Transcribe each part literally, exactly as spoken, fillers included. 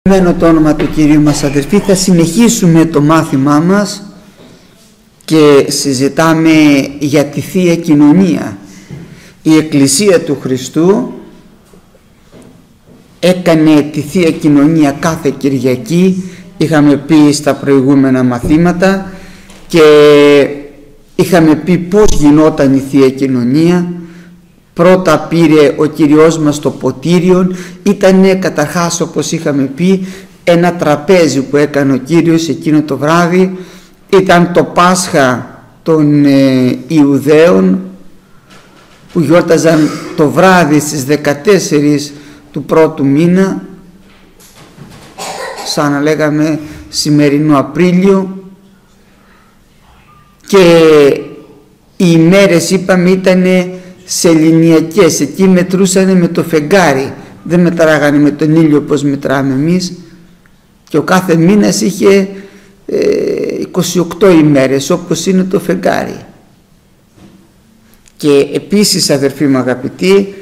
Με το όνομα του Κυρίου μας, αδερφοί, θα συνεχίσουμε το μάθημά μας και συζητάμε για τη Θεία Κοινωνία. Η Εκκλησία του Χριστού έκανε τη Θεία Κοινωνία κάθε Κυριακή, είχαμε πει στα προηγούμενα μαθήματα, και είχαμε πει πώς γινόταν η Θεία Κοινωνία. Πρώτα πήρε ο Κυριός μας το ποτήριον. Ήτανε καταρχάς, όπως είχαμε πει, ένα τραπέζι που έκανε ο Κύριος εκείνο το βράδυ. Ήταν το Πάσχα των ε, Ιουδαίων, που γιόρταζαν το βράδυ στις δεκατέσσερις του πρώτου μήνα, σαν να λέγαμε σημερινό Απρίλιο, και οι ημέρες, είπαμε, ήτανε σεληνιακές. Εκεί μετρούσανε με το φεγγάρι, δεν μετράγανε με τον ήλιο όπως μετράμε εμείς, και ο κάθε μήνας είχε ε, είκοσι οκτώ ημέρες όπως είναι το φεγγάρι. Και επίσης, αδερφοί μου αγαπητοί,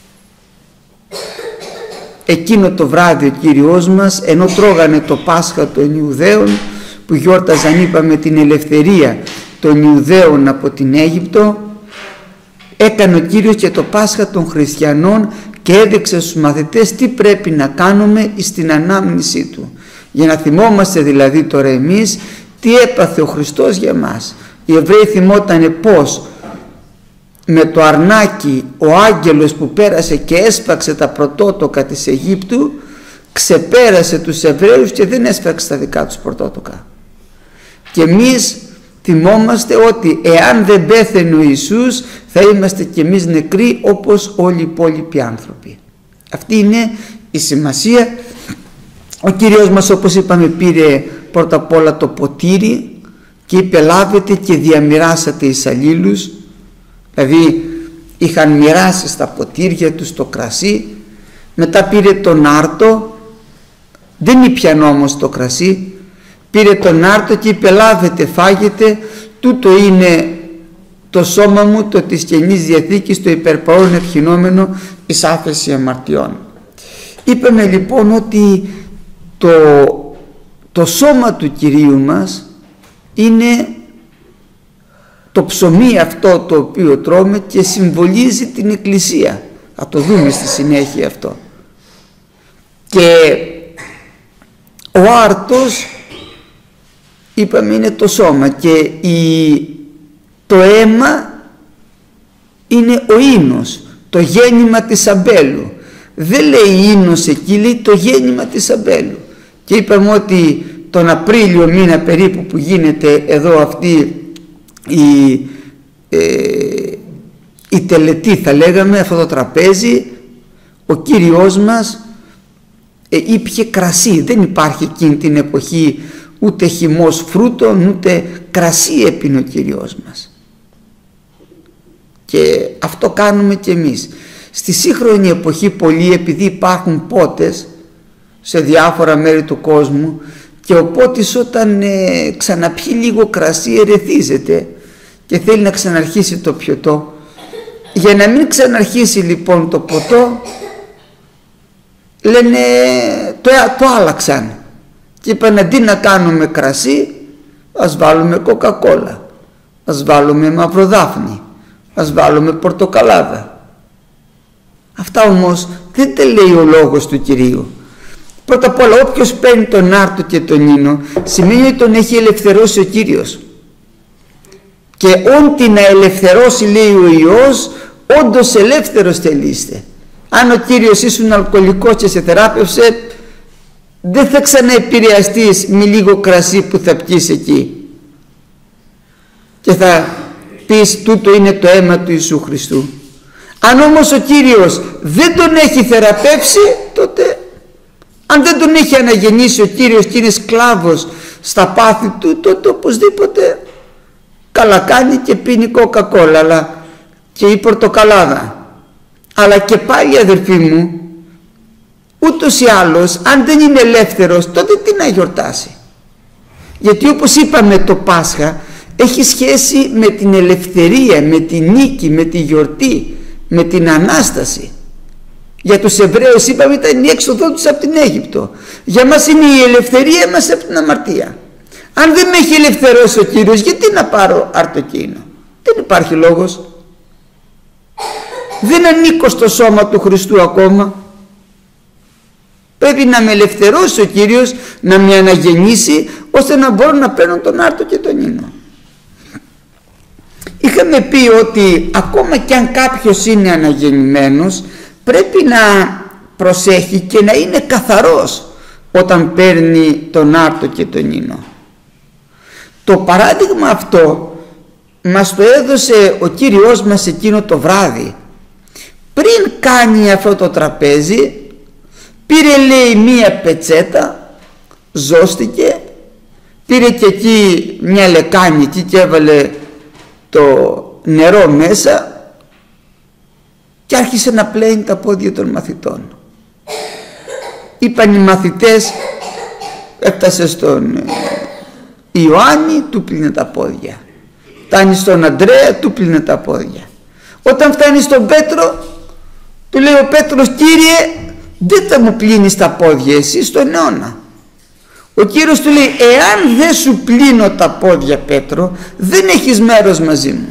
εκείνο το βράδυ ο Κύριος μας, ενώ τρώγανε το Πάσχα των Ιουδαίων, που γιόρταζαν, είπαμε, την ελευθερία των Ιουδαίων από την Αίγυπτο, έκανε ο Κύριος και το Πάσχα των χριστιανών και έδειξε στους μαθητές τι πρέπει να κάνουμε στην ανάμνησή του, για να θυμόμαστε δηλαδή τώρα εμείς τι έπαθε ο Χριστός για μας. Οι Εβραίοι θυμότανε πως με το αρνάκι ο άγγελος που πέρασε και έσφαξε τα πρωτότοκα της Αιγύπτου ξεπέρασε τους Εβραίους και δεν έσφαξε τα δικά τους πρωτότοκα. Και εμείς θυμόμαστε ότι εάν δεν πέθαινε ο Ιησούς θα είμαστε κι εμείς νεκροί όπως όλοι οι υπόλοιποι άνθρωποι. Αυτή είναι η σημασία. Ο Κύριος μας, όπως είπαμε, πήρε πρώτα απ' όλα το ποτήρι και είπε λάβετε και διαμοιράσατε εις αλλήλους. Δηλαδή είχαν μοιράσει στα ποτήρια τους το κρασί. Μετά πήρε τον άρτο, δεν ήπιαν όμως το κρασί, πήρε τον άρτο και είπε λάβετε, φάγετε, τούτο είναι το σώμα μου, το της Καινής Διαθήκης, το υπερπαρών ευχηνόμενο εις άφεση αμαρτιών. Είπαμε λοιπόν ότι το, το σώμα του Κυρίου μας είναι το ψωμί αυτό το οποίο τρώμε και συμβολίζει την Εκκλησία. Θα το δούμε στη συνέχεια αυτό. Και ο άρτος, είπαμε, είναι το σώμα, και η, το αίμα είναι ο ίνος, το γέννημα της αμπέλου. Δεν λέει ίνος εκεί, λέει το γέννημα της αμπέλου. Και είπαμε ότι τον Απρίλιο μήνα περίπου που γίνεται εδώ αυτή η, ε, η τελετή, θα λέγαμε, αυτό το τραπέζι, ο Κύριος μας ε, ήπιε κρασί. Δεν υπάρχει εκείνη την εποχή ούτε χυμός φρούτων, ούτε κρασί έπινε ο Κύριος μας. Και αυτό κάνουμε και εμείς. Στη σύγχρονη εποχή πολλοί, επειδή υπάρχουν πότες σε διάφορα μέρη του κόσμου, και ο πότης όταν ε, ξαναπιεί λίγο κρασί ερεθίζεται και θέλει να ξαναρχίσει το πιωτό. Για να μην ξαναρχίσει λοιπόν το ποτό, λένε το, το άλλαξαν και είπαν αντί να κάνουμε κρασί ας βάλουμε κοκακόλα, ας βάλουμε μαυροδάφνη, ας βάλουμε πορτοκαλάδα. Αυτά όμως δεν τα λέει ο λόγος του Κυρίου. Πρώτα απ' όλα, όποιος παίρνει τον άρτο και τον ίνο σημαίνει ότι τον έχει ελευθερώσει ο Κύριος, και όντι να ελευθερώσει, λέει ο Υιός, όντως ελεύθερος τελείστε. Αν ο Κύριος ήσουν αλκοολικός και σε θεράπευσε, δεν θα ξαναεπηρεαστείς με λίγο κρασί που θα πιείς εκεί και θα πεις τούτο είναι το αίμα του Ιησού Χριστού. Αν όμως ο Κύριος δεν τον έχει θεραπεύσει, τότε, αν δεν τον έχει αναγεννήσει ο Κύριος και είναι σκλάβος στα πάθη του, τότε οπωσδήποτε καλά κάνει και πίνει κοκακόλα, αλλά και η πορτοκαλάδα. Αλλά και πάλι, αδερφοί μου, ούτως ή άλλως, αν δεν είναι ελεύθερος, τότε τι να γιορτάσει? Γιατί όπως είπαμε, το Πάσχα έχει σχέση με την ελευθερία, με τη νίκη, με τη γιορτή, με την Ανάσταση. Για τους Εβραίους είπαμε ήταν η έξοδό τους από την Αίγυπτο. Για μας είναι η ελευθερία μας από την αμαρτία. Αν δεν με έχει ελευθερώσει ο Κύριος, γιατί να πάρω αρτοκίνο? Δεν υπάρχει λόγος. Δεν ανήκω στο σώμα του Χριστού ακόμα. Πρέπει να με ελευθερώσει ο Κύριος, να με αναγεννήσει, ώστε να μπορώ να παίρνω τον άρτο και τον ίνο. Είχαμε πει ότι ακόμα κι αν κάποιος είναι αναγεννημένος, πρέπει να προσέχει και να είναι καθαρός όταν παίρνει τον άρτο και τον ίνο. Το παράδειγμα αυτό μας το έδωσε ο Κύριος μας εκείνο το βράδυ. Πριν κάνει αυτό το τραπέζι, πήρε, λέει, μία πετσέτα, ζώστηκε, πήρε και εκεί μια λεκάνη εκεί και έβαλε το νερό μέσα και άρχισε να πλένει τα πόδια των μαθητών. Είπαν οι μαθητές, έφτασε στον Ιωάννη, του πλύνε τα πόδια. Φτάνει στον Αντρέα, του πλύνε τα πόδια. Όταν φτάνει στον Πέτρο, του λέει ο Πέτρος, Κύριε, δεν θα μου πλύνεις τα πόδια εσύ στον αιώνα? Ο Κύριος του λέει, εάν δεν σου πλύνω τα πόδια, Πέτρο, δεν έχεις μέρος μαζί μου.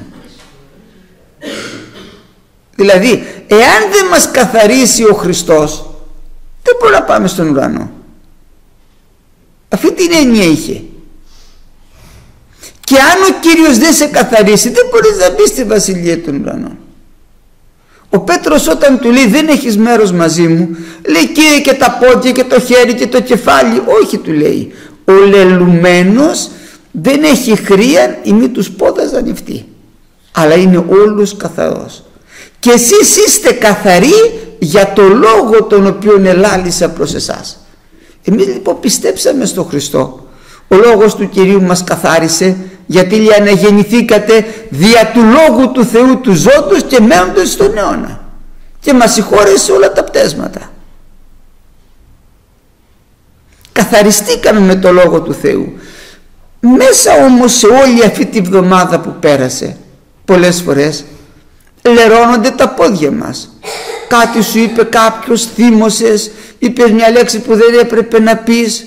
Δηλαδή, εάν δεν μας καθαρίσει ο Χριστός, δεν μπορούμε να πάμε στον ουρανό. Αυτή την έννοια είχε. Και αν ο Κύριος δεν σε καθαρίσει, δεν μπορείς να μπεις στη Βασιλεία των Ουρανών. Ο Πέτρος όταν του λέει δεν έχεις μέρος μαζί μου, λέει, Κύριε, και τα πόδια και το χέρι και το κεφάλι? Όχι, του λέει, ο λελουμένος δεν έχει χρίαν ή μη τους πόδας ανοιχτή, αλλά είναι όλους καθαρός. Και εσείς είστε καθαροί για το λόγο τον οποίο ελάλησα προς εσάς. Εμείς λοιπόν πιστέψαμε στο Χριστό. Ο λόγος του Κυρίου μας καθάρισε, γιατί λέει, αναγεννηθήκατε δια του λόγου του Θεού του ζώντος και μένοντος στον αιώνα, και μας συγχώρεσε όλα τα πτέσματα. Καθαριστήκαμε με το λόγο του Θεού. Μέσα όμως σε όλη αυτή τη βδομάδα που πέρασε, πολλές φορές λερώνονται τα πόδια μας. Κάτι σου είπε κάποιος, θύμωσες, είπες μια λέξη που δεν έπρεπε να πεις,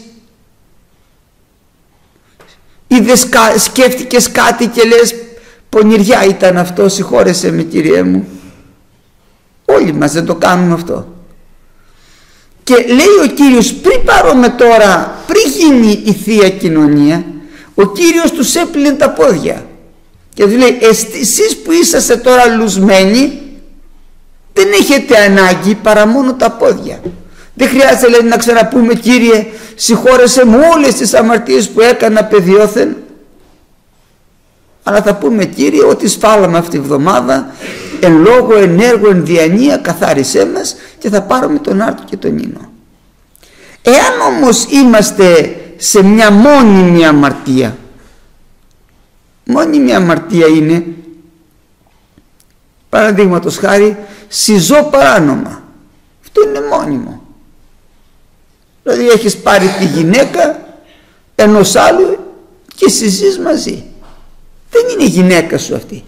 είδες, σκέφτηκες κάτι και λες, πονηριά ήταν αυτό, συγχώρεσέ με, Κύριε μου. Όλοι μας δεν το κάνουμε αυτό. Και λέει ο Κύριος, πριν πάρουμε τώρα, πριν γίνει η Θεία Κοινωνία, ο Κύριος τους έπλυνε τα πόδια και του λέει, εσείς που είσαστε τώρα λουσμένοι, δεν έχετε ανάγκη παρά μόνο τα πόδια. Δεν χρειάζεται, λέει, να ξαναπούμε, Κύριε, συγχώρεσέ μου όλες τις αμαρτίες που έκανα παιδιόθεν, αλλά θα πούμε, Κύριε, ότι σφάλαμε αυτή τη βδομάδα, εν λόγω, εν έργο, εν διανία, καθάρισέ μας, και θα πάρουμε τον άρτο και τον ίνο. Εάν όμως είμαστε σε μια μόνιμη αμαρτία, μόνιμη αμαρτία είναι, παραδείγματος χάρη, συζώ παράνομα, αυτό είναι μόνιμο. Δηλαδή έχεις πάρει τη γυναίκα ενός άλλου και συζείς μαζί, δεν είναι η γυναίκα σου αυτή.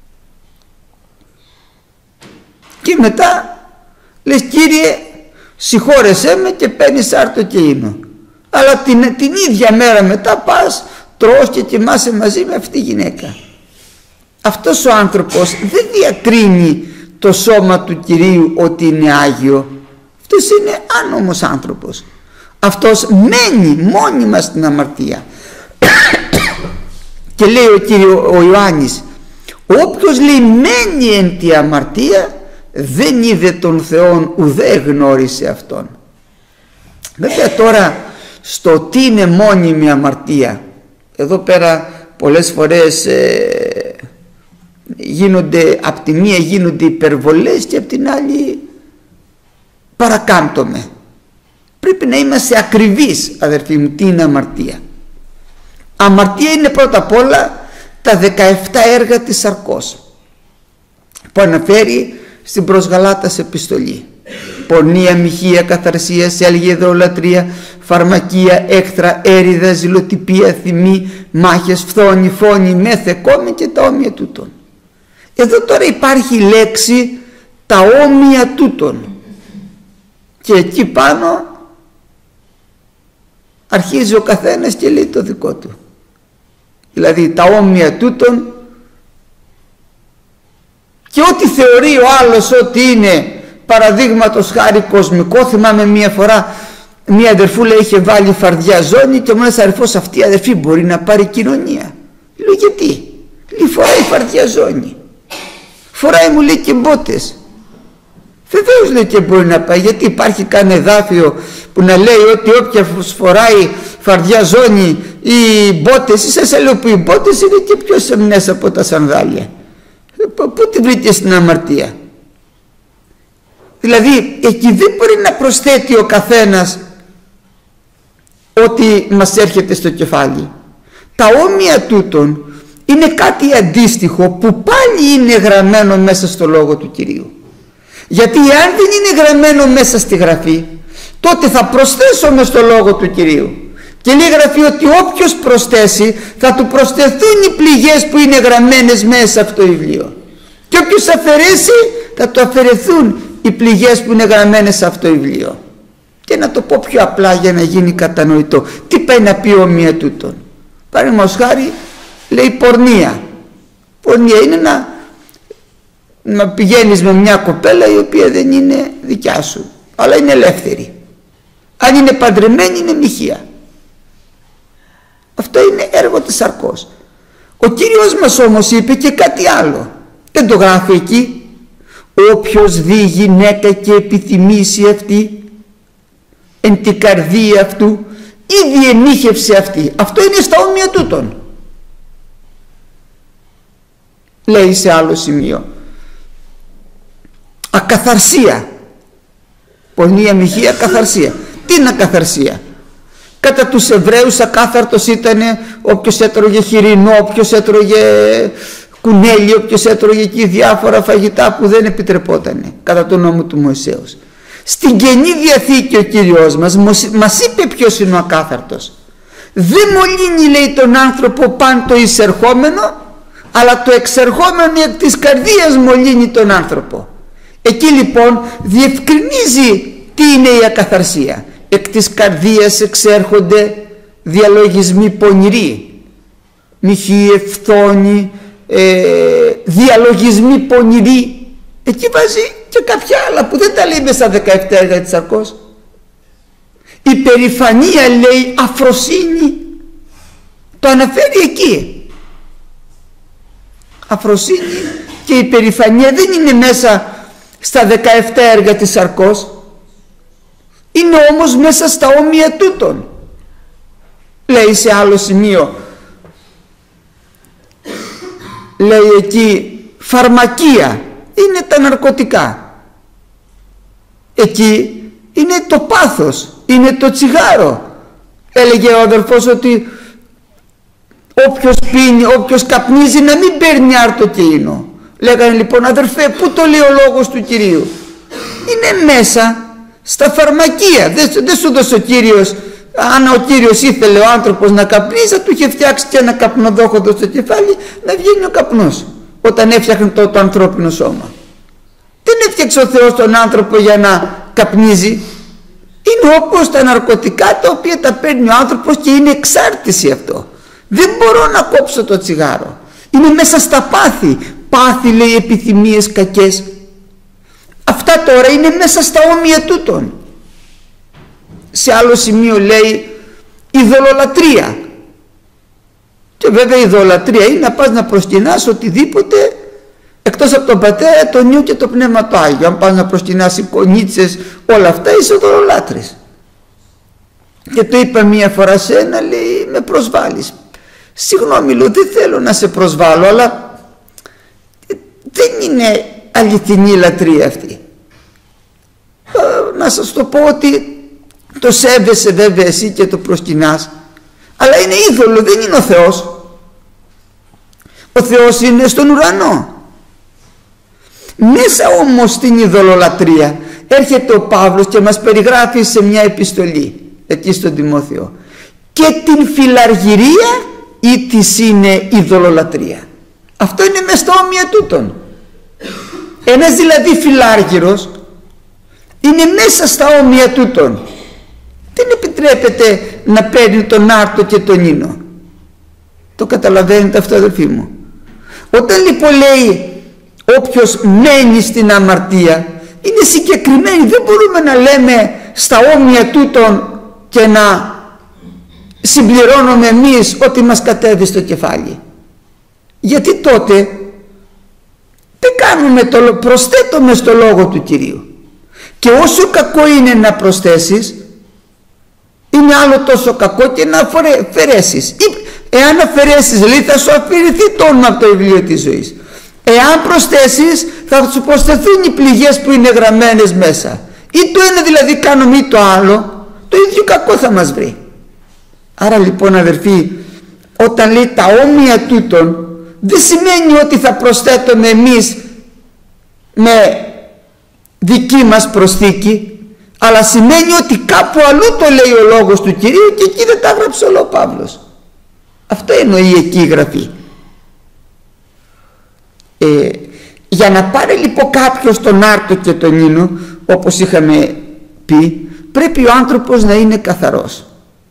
Και μετά λες, Κύριε, συγχώρεσέ με, και παίρνεις άρτο και ίνο. Αλλά την, την ίδια μέρα μετά πας, τρως και κοιμάσαι μαζί με αυτή τη γυναίκα. Αυτός ο άνθρωπος δεν διακρίνει το σώμα του Κυρίου ότι είναι Άγιο. Αυτός είναι άνομος άνθρωπος. Αυτός μένει μόνιμα στην αμαρτία. Και λέει ο Κύριο, ο Ιωάννης, όποιος, λέει, μένει εν τη αμαρτία, δεν είδε τον Θεόν ουδέ γνώρισε Αυτόν. Βέβαια τώρα στο τι είναι μόνιμη αμαρτία, εδώ πέρα πολλές φορές ε, γίνονται, απ' τη μία γίνονται υπερβολές και απ' την άλλη παρακάμπτομαι. Πρέπει να είμαστε ακριβείς, αδερφοί μου, τι είναι αμαρτία. Αμαρτία είναι πρώτα απ' όλα τα δεκαεπτά έργα της σαρκός που αναφέρει στην προς Γαλάτας επιστολή. Πορνεία, μοιχεία, καθαρσία, σέλγη, ιδωλατρία, φαρμακεία, έκτρα, έριδα, ζηλοτυπία, θυμή, μάχες, φθόνη, φόνη, μέθε, κόμη και τα όμοια τούτων. Εδώ τώρα υπάρχει λέξη τα όμοια τούτων. Και εκεί πάνω αρχίζει ο καθένας και λέει το δικό του. Δηλαδή τα όμοια τούτων, και ό,τι θεωρεί ο άλλος ότι είναι παραδείγματος χάρη κοσμικό. Θυμάμαι μία φορά μία αδερφούλα είχε βάλει φαρδιά ζώνη και μου ένας αδερφός, αυτή η αδερφή μπορεί να πάρει κοινωνία? Λέω γιατί? Λέει φοράει φαρδιά ζώνη, φοράει μου λέει και μπότες. Βεβαίως λέει και μπορεί να πάει, γιατί υπάρχει κανένα εδάφιο που να λέει ότι όποια φοράει φαρδιά ζώνη ή μπότες, ίσα λέω που οι μπότες είναι και πιο σεμνές από τα σανδάλια. Πού τη βρήκε στην αμαρτία? Δηλαδή εκεί δεν μπορεί να προσθέτει ο καθένας ό,τι μας έρχεται στο κεφάλι. Τα όμοια τούτων είναι κάτι αντίστοιχο που πάλι είναι γραμμένο μέσα στο λόγο του Κυρίου. Γιατί αν δεν είναι γραμμένο μέσα στη Γραφή, τότε θα προσθέσουμε στο λόγο του Κυρίου. Και λέει η Γραφή ότι όποιος προσθέσει θα του προσθεθούν οι πληγές που είναι γραμμένες μέσα σε αυτό το βιβλίο. Και όποιος αφαιρέσει θα του αφαιρεθούν οι πληγές που είναι γραμμένες σε αυτό το βιβλίο. Και να το πω πιο απλά για να γίνει κατανοητό. Τι πάει να πει ομοία τούτον? Παραδείγματος χάρη λέει πορνεία. Πορνεία είναι να, να πηγαίνεις με μια κοπέλα η οποία δεν είναι δικιά σου, αλλά είναι ελεύθερη. Αν είναι παντρεμένη είναι μοιχεία. Αυτό είναι έργο της σαρκός. Ο Κύριος μας όμως είπε και κάτι άλλο. Δεν το γράφει εκεί? Όποιος δει γυναίκα και επιθυμήσει αυτή, εν την καρδία αυτού ήδη ενίχευσε αυτή. Αυτό είναι στα όμοια τούτων. Λέει σε άλλο σημείο ακαθαρσία. Πορνεία, μοιχεία, καθαρσία. Τι είναι ακαθαρσία? Κατά τους Εβραίους ακάθαρτος ήταν όποιος έτρωγε χοιρινό, όποιος έτρωγε κουνέλι, όποιος έτρωγε εκεί διάφορα φαγητά που δεν επιτρεπότανε κατά τον νόμο του Μωυσέως. Στην Καινή Διαθήκη ο Κύριος μας μας είπε ποιος είναι ο ακάθαρτος. Δεν μολύνει, λέει, τον άνθρωπο παν το εισερχόμενο, αλλά το εξερχόμενο εκ της καρδίας μολύνει τον άνθρωπο. Εκεί λοιπόν διευκρινίζει τι είναι η ακαθαρσία. Εκ της καρδίας εξέρχονται διαλογισμοί πονηροί, μοιχεία, φθόνη, ε, διαλογισμοί πονηροί. Εκεί βάζει και κάποια άλλα που δεν τα λέει μέσα στα δεκαεπτά έργα της σαρκός. Η περηφανία, λέει, αφροσύνη, το αναφέρει εκεί. Αφροσύνη και η περηφανία δεν είναι μέσα στα δεκαεπτά έργα της σαρκός, είναι όμως μέσα στα όμοια τούτων. Λέει σε άλλο σημείο, λέει εκεί φαρμακεία, είναι τα ναρκωτικά. Εκεί είναι το πάθος, είναι το τσιγάρο. Έλεγε ο αδελφός ότι όποιος πίνει, όποιος καπνίζει να μην παίρνει άρτο και ίνο. Λέγανε λοιπόν, αδερφέ, πού το λέει ο λόγος του Κυρίου? Είναι μέσα στα φαρμακεία. Δεν, δεν σου δώσε ο Κύριος, αν ο Κύριος ήθελε ο άνθρωπος να καπνίζει, θα του είχε φτιάξει και ένα καπνοδόχοδο στο κεφάλι να βγαίνει ο καπνός όταν έφτιαχνε το, το ανθρώπινο σώμα. Δεν έφτιαξε ο Θεός τον άνθρωπο για να καπνίζει. Είναι όπως τα ναρκωτικά τα οποία τα παίρνει ο άνθρωπος και είναι εξάρτηση αυτό. Δεν μπορώ να κόψω το τσιγάρο. Είναι μέσα στα πάθη. Πάθη, λέει, επιθυμίες κακές. Αυτά τώρα είναι μέσα στα όμοια τούτων. Σε άλλο σημείο λέει ειδωλολατρία. Και βέβαια η ειδωλολατρία είναι να πας να προσκυνάς οτιδήποτε εκτός από τον Πατέρα, τον Υιό και το Πνεύμα το Άγιο. Αν πας να προσκυνάς εικονίτσες, όλα αυτά, είσαι ειδωλολάτρης. Και το είπα μία φορά σε ένα, λέει, με προσβάλλεις. Συγγνώμη, λέω, δεν θέλω να σε προσβάλλω, αλλά δεν είναι αληθινή λατρεία αυτή. Ε, να σας το πω ότι το σέβεσαι βέβαια εσύ και το προσκυνάς, αλλά είναι είδωλο, δεν είναι ο Θεός. Ο Θεός είναι στον ουρανό. Μέσα όμως στην ειδωλολατρία έρχεται ο Παύλος και μας περιγράφει σε μια επιστολή εκεί στον Τιμόθεο και την φιλαργυρία ή της είναι ειδωλολατρία. Αυτό είναι μες στα όμοια τούτων. Ένας δηλαδή φιλάργυρος είναι μέσα στα όμοια τούτων. Δεν επιτρέπεται να παίρνει τον άρτο και τον ίνο. Το καταλαβαίνετε αυτό, αδελφοί μου? Όταν λοιπόν λέει όποιος μένει στην αμαρτία, είναι συγκεκριμένη. Δεν μπορούμε να λέμε στα όμοια τούτων και να συμπληρώνουμε εμείς ό,τι μας κατέβει στο κεφάλι. Γιατί τότε δεν κάνουμε το, προσθέτουμε στο λόγο του Κυρίου. Και όσο κακό είναι να προσθέσεις, είναι άλλο τόσο κακό και να αφαιρέσεις. Εάν αφαιρέσεις, λέει, θα σου αφαιρεθεί το όνομα από το βιβλίο της ζωής. Εάν προσθέσεις, θα σου προσθεθούν οι πληγές που είναι γραμμένες μέσα. Ή το ένα δηλαδή κάνουμε ή το άλλο, το ίδιο κακό θα μας βρει. Άρα λοιπόν, αδερφοί, όταν λέει τα όμοια τούτων, δεν σημαίνει ότι θα προσθέτουμε εμείς με δική μας προσθήκη, αλλά σημαίνει ότι κάπου αλλού το λέει ο λόγος του Κυρίου και εκεί δεν τα έγραψε ο Παύλος. Αυτό εννοεί εκεί η Γραφή. Ε, για να πάρει λοιπόν κάποιος τον άρτο και τον ίνο, όπως είχαμε πει, πρέπει ο άνθρωπος να είναι καθαρός.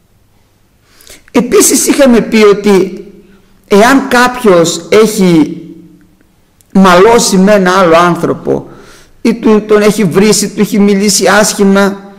Επίσης είχαμε πει ότι εάν κάποιος έχει μαλώσει με ένα άλλο άνθρωπο ή του, τον έχει βρήσει, του έχει μιλήσει άσχημα,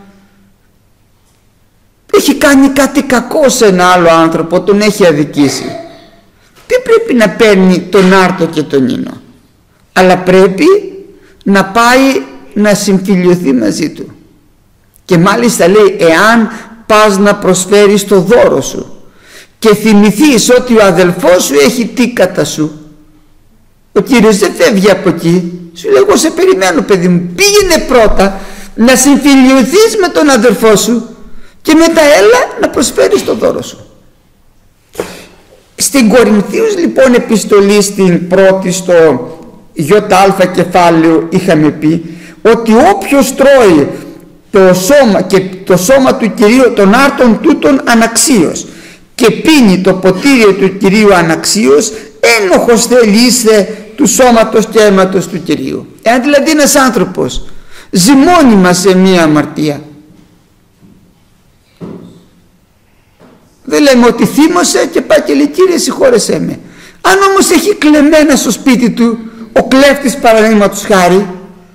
έχει κάνει κάτι κακό σε ένα άλλο άνθρωπο, τον έχει αδικήσει, δεν πρέπει να παίρνει τον άρτο και τον ίνο, αλλά πρέπει να πάει να συμφιλιωθεί μαζί του. Και μάλιστα λέει, εάν πας να προσφέρεις το δώρο σου και θυμηθείς ότι ο αδελφός σου έχει τι κατά σου, ο Κύριος δεν φεύγει από εκεί, σου λέει, εγώ σε περιμένω παιδί μου, πήγαινε πρώτα να συμφιλιωθείς με τον αδελφό σου και μετά έλα να προσφέρεις το δώρο σου. Στην Κορινθίους λοιπόν επιστολή, στην πρώτη, στο ΙΑ κεφάλαιο, είχαμε πει ότι όποιος τρώει το σώμα και το σώμα του Κυρίου των άρτων τούτων αναξίως και πίνει το ποτήριο του Κυρίου αναξίως, ένοχος θέλει είστε του σώματος και αίματος του Κυρίου. Εάν δηλαδή ένας άνθρωπος ζει μόνιμα σε μία αμαρτία, δεν λέμε ότι θύμωσε και πάει και λέει, Κύριε συγχώρεσέ με. Αν όμως έχει κλεμμένα στο σπίτι του, ο κλέφτης παραδείγματος χάρη,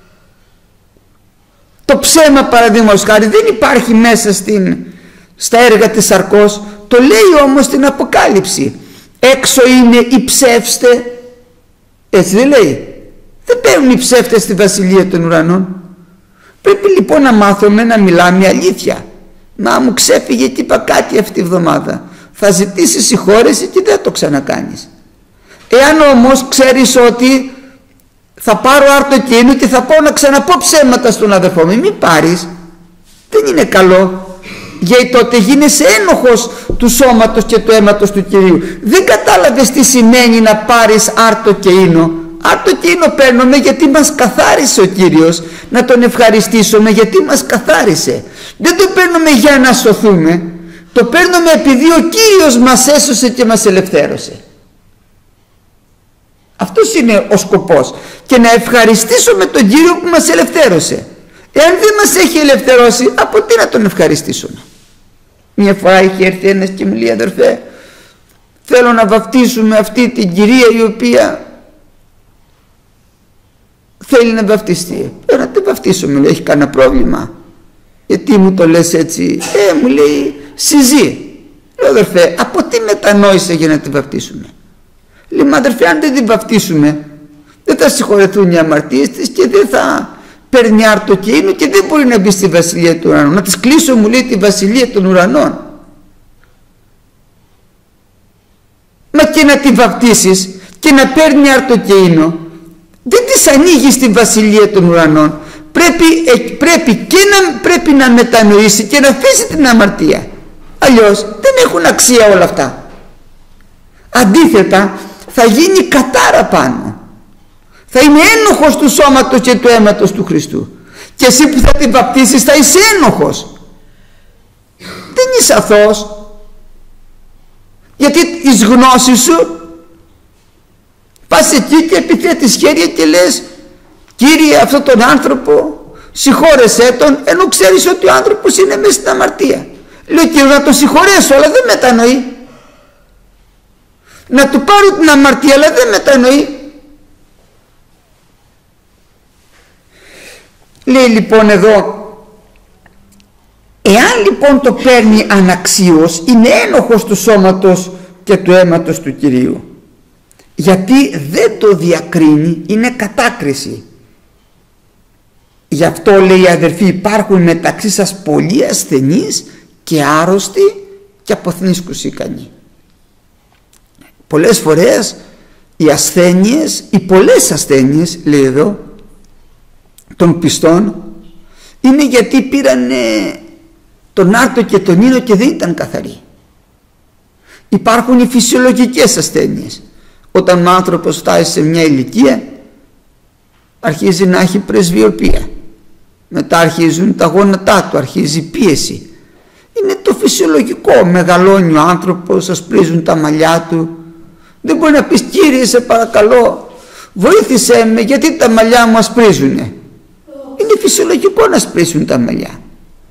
το ψέμα παραδείγματος χάρη δεν υπάρχει μέσα στην, στα έργα της σαρκός, το λέει όμως στην Αποκάλυψη, έξω είναι οι ψεύστε, έτσι δεν λέει? Δεν παίρνουν οι ψεύτες στη βασιλεία των ουρανών. Πρέπει λοιπόν να μάθουμε να μιλάμε αλήθεια. Μα μου ξέφυγε και είπα κάτι αυτή τη εβδομάδα, θα ζητήσεις συγχώρεση και δεν το ξανακάνεις. Εάν όμως ξέρεις ότι θα πάρω άρτο εκείνου και θα πάω να ξαναπώ ψέματα στον αδερφό μου, μην πάρεις, δεν είναι καλό, γιατί τότε γίνεσαι ένοχος του σώματος και του αίματος του Κυρίου. Δεν κατάλαβες τι σημαίνει να πάρεις άρτο και ίνο. Άρτο και ίνο παίρνουμε γιατί μας καθάρισε ο Κύριος, να τον ευχαριστήσουμε γιατί μας καθάρισε. Δεν το παίρνουμε για να σωθούμε, το παίρνουμε επειδή ο Κύριος μας έσωσε και μας ελευθέρωσε. Αυτός είναι ο σκοπός, και να ευχαριστήσουμε τον Κύριο που μας ελευθέρωσε. Εάν δεν μας έχει ελευθερώσει, από τι να τον ευχαριστήσουμε? Μια φορά είχε έρθει ένας και μου λέει, αδερφέ, θέλω να βαφτίσουμε αυτή την κυρία η οποία θέλει να βαφτιστεί. Ε, να την βαφτίσουμε, λέει, έχει κανένα πρόβλημα? Γιατί μου το λες έτσι? Ε, μου λέει, συζεί. Λέω, αδερφέ, από τι μετανόησε για να την βαφτίσουμε? Λέει, μα αδερφέ, αν δεν την βαφτίσουμε, δεν θα συγχωρεθούν οι αμαρτίες της και δεν θα παίρνει άρτο και ίνο και δεν μπορεί να μπει στη βασιλεία του ουρανού. Να της κλείσω, μου λέει, τη βασιλεία των ουρανών. Μα και να τη βαπτίσεις και να παίρνει άρτο και ίνο, δεν της ανοίγει στη βασιλεία των ουρανών. Πρέπει, ε, πρέπει και να, πρέπει να μετανοήσει και να αφήσει την αμαρτία. Αλλιώς δεν έχουν αξία όλα αυτά. Αντίθετα, θα γίνει κατάρα πάνω. Θα είναι ένοχος του σώματος και του αίματος του Χριστού. Και εσύ που θα την βαπτίσεις θα είσαι ένοχος. Δεν είσαι αθώος. Γιατί εις γνώσης σου πας εκεί και επιθέτεις χέρια και λες, Κύριε, αυτόν τον άνθρωπο συγχώρεσέ τον, ενώ ξέρεις ότι ο άνθρωπος είναι μέσα στην αμαρτία. Λέει ο Κύριος να τον συγχωρέσω, αλλά δεν μετανοεί. Να του πάρω την αμαρτία, αλλά δεν μετανοεί. Λέει λοιπόν εδώ, εάν λοιπόν το παίρνει αναξίως, είναι ένοχος του σώματος και του αίματος του Κυρίου. Γιατί δεν το διακρίνει, είναι κατάκριση. Γι' αυτό λέει, αδερφοί, υπάρχουν μεταξύ σας πολλοί ασθενείς και άρρωστοι και αποθνίσκους ικανοί. Πολλές φορές οι ασθένειες, οι πολλές ασθένειες, λέει εδώ, των πιστών, είναι γιατί πήραν τον άρτο και τον ίνο και δεν ήταν καθαροί. Υπάρχουν οι φυσιολογικές ασθένειες. Όταν ο άνθρωπος φτάσει σε μια ηλικία, αρχίζει να έχει πρεσβειοπία, μετά αρχίζουν τα γόνατά του, αρχίζει πίεση. Είναι το φυσιολογικό. Μεγαλώνει ο άνθρωπος, ασπρίζουν τα μαλλιά του. Δεν μπορεί να πεις, Κύριε σε παρακαλώ βοήθησέ με, γιατί τα μαλλιά μου ασπρίζουνε. Είναι φυσιολογικό να ασπρίσουν τα μαλλιά.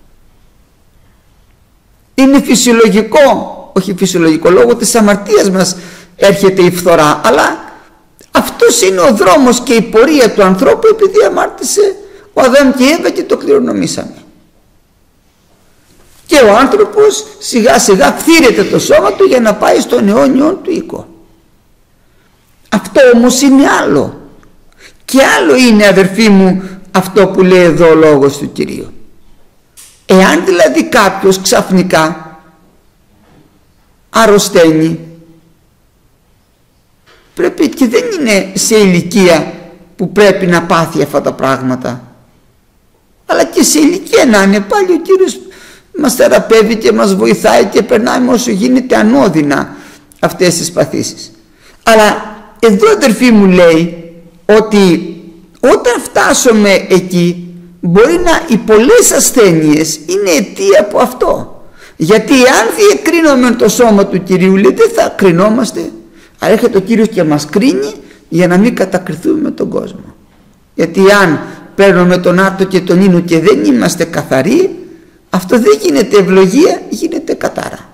Είναι φυσιολογικό, όχι φυσιολογικό, λόγω της αμαρτίας μας έρχεται η φθορά, αλλά αυτός είναι ο δρόμος και η πορεία του ανθρώπου, επειδή αμάρτησε ο Αδάμ και η Εύα και το κληρονομήσαμε. Και ο άνθρωπος σιγά σιγά φθήρεται το σώμα του για να πάει στον αιώνιον του οίκο. Αυτό όμως είναι άλλο. Και άλλο είναι, αδερφοί μου, αυτό που λέει εδώ ο λόγος του Κυρίου. Εάν δηλαδή κάποιος ξαφνικά αρρωσταίνει, πρέπει, και δεν είναι σε ηλικία που πρέπει να πάθει αυτά τα πράγματα, αλλά και σε ηλικία να είναι, πάλι ο Κύριος μας θεραπεύει και μας βοηθάει και περνάμε όσο γίνεται ανώδυνα αυτές τις παθήσεις. Αλλά εδώ, αδερφοί μου, λέει ότι όταν φτάσουμε εκεί, μπορεί να οι πολλές ασθένειες είναι αιτία από αυτό. Γιατί αν διακρίνουμε το σώμα του Κυρίου, λέει, δεν θα κρινόμαστε. Αλλά έρχεται ο Κύριος και μας κρίνει για να μην κατακριθούμε με τον κόσμο. Γιατί αν παίρνουμε τον άρτο και τον ίνο και δεν είμαστε καθαροί, αυτό δεν γίνεται ευλογία, γίνεται κατάρα.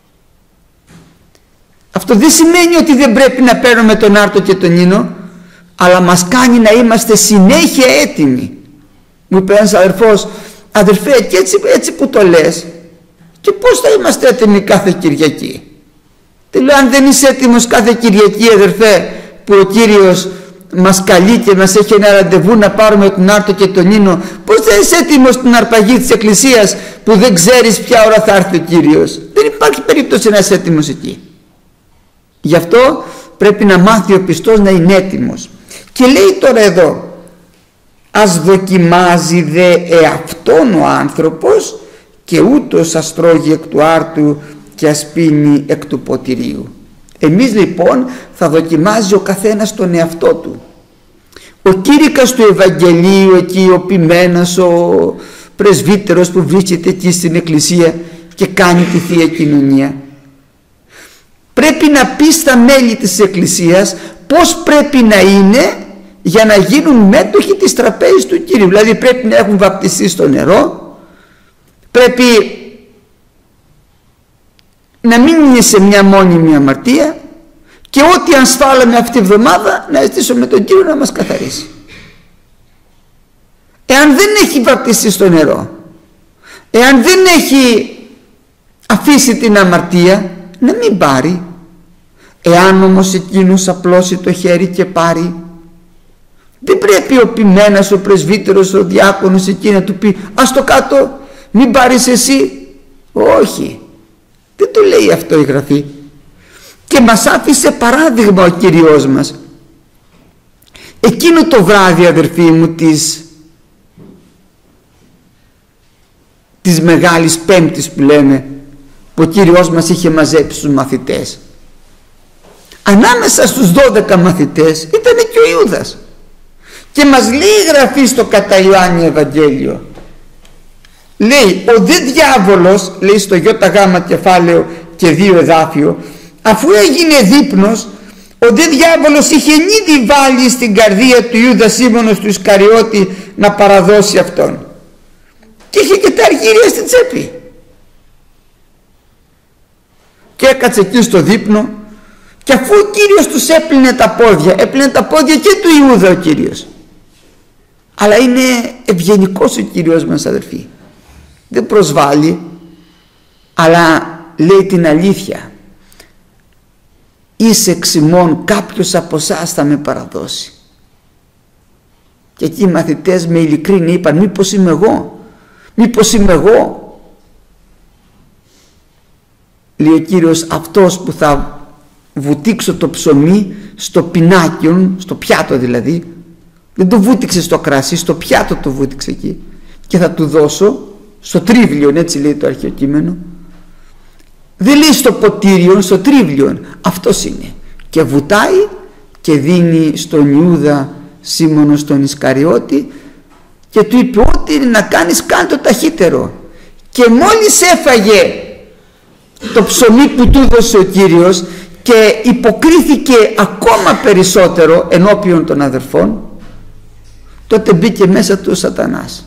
Αυτό δεν σημαίνει ότι δεν πρέπει να παίρνουμε τον άρτο και τον ίνο, αλλά μας κάνει να είμαστε συνέχεια έτοιμοι. Μου είπε ένας αδερφός, αδερφέ, και έτσι, έτσι που το λες, και πώς θα είμαστε έτοιμοι κάθε Κυριακή? Τι λέω, αν δεν είσαι έτοιμος κάθε Κυριακή, αδερφέ, που ο Κύριος μας καλεί και μας έχει ένα ραντεβού να πάρουμε τον άρτο και τον ίνο, πώς θα είσαι έτοιμος στην αρπαγή της Εκκλησίας που δεν ξέρεις ποια ώρα θα έρθει ο Κύριος? Δεν υπάρχει περίπτωση να είσαι έτοιμος εκεί. Γι' αυτό πρέπει να μάθει ο πιστός να είναι έτοιμος. Και λέει τώρα εδώ, ας δοκιμάζει δε εαυτόν ο άνθρωπος και ούτως ας τρώγει εκ του άρτου και ας πίνει εκ του ποτηρίου. Εμείς λοιπόν θα δοκιμάζει ο καθένας τον εαυτό του. Ο κήρυκας του Ευαγγελίου εκεί, ο ποιμένας, ο πρεσβύτερος που βρίσκεται εκεί στην εκκλησία και κάνει τη Θεία Κοινωνία, πρέπει να πει στα μέλη της εκκλησίας πώς πρέπει να είναι για να γίνουν μέτοχοι της τραπέζης του Κύριου. Δηλαδή πρέπει να έχουν βαπτιστεί στο νερό, πρέπει να μην είναι σε μια μόνιμη αμαρτία και ό,τι αν σφάλαμε αυτή τη εβδομάδα να ζητήσουμε τον Κύριο να μας καθαρίσει. Εάν δεν έχει βαπτιστεί στο νερό, εάν δεν έχει αφήσει την αμαρτία, να μην πάρει. Εάν όμως εκείνος απλώσει το χέρι και πάρει, δεν πρέπει ο ποιμένας, ο πρεσβύτερος, ο διάκονος εκεί να του πει, ας το κάτω, μην πάρεις εσύ. Όχι, δεν το λέει αυτό η Γραφή. Και μας άφησε παράδειγμα ο Κύριος μας. Εκείνο το βράδυ, αδερφοί μου, της, της Μεγάλης Πέμπτης που λέμε, που ο Κύριος μας είχε μαζέψει τους μαθητές, ανάμεσα στους δώδεκα μαθητές ήταν και ο Ιούδας. Και μας λέει η Γραφή στο κατά Ιωάννη Ευαγγέλιο, λέει, ο δε διάβολος, λέει στο ΙΓ κεφάλαιο και δύο εδάφιο, αφού έγινε δείπνος, Ο δε διάβολος είχε ήδη βάλει στην καρδία του Ιούδα Σίμωνος του Ισκαριώτη να παραδώσει αυτόν, και είχε και τα αργύρια στην τσέπη, και έκατσε εκεί στο δείπνο, και αφού ο Κύριος τους έπλυνε τα πόδια, έπλυνε τα πόδια και του Ιούδα ο Κύριος. Αλλά είναι ευγενικός ο Κύριος μας, αδερφοί, δεν προσβάλλει, αλλά λέει την αλήθεια. Εις εξ ημών κάποιος από εσάς θα με παραδώσει. Και εκεί οι μαθητές με ειλικρίνη είπαν, μήπως είμαι εγώ, μήπως είμαι εγώ. Λέει ο Κύριος, αυτός που θα βουτήξω το ψωμί στο πινάκιον, στο πιάτο δηλαδή, δεν το βούτυξε στο κρασί, στο πιάτο το βούτυξε εκεί, και θα του δώσω στο τρίβλιον, έτσι λέει το αρχαίο κείμενο. Δεν λέει στο ποτήριον, στο τρίβλιον. Αυτός είναι. Και βουτάει και δίνει στον Ιούδα Σίμωνο στον Ισκαριώτη, και του είπε, ό,τι είναι να κάνεις, κάνε το ταχύτερο. Και μόλις έφαγε το ψωμί που του έδωσε ο Κύριος και υποκρίθηκε ακόμα περισσότερο ενώπιον των αδερφών, τότε μπήκε μέσα του ο Σατανάς.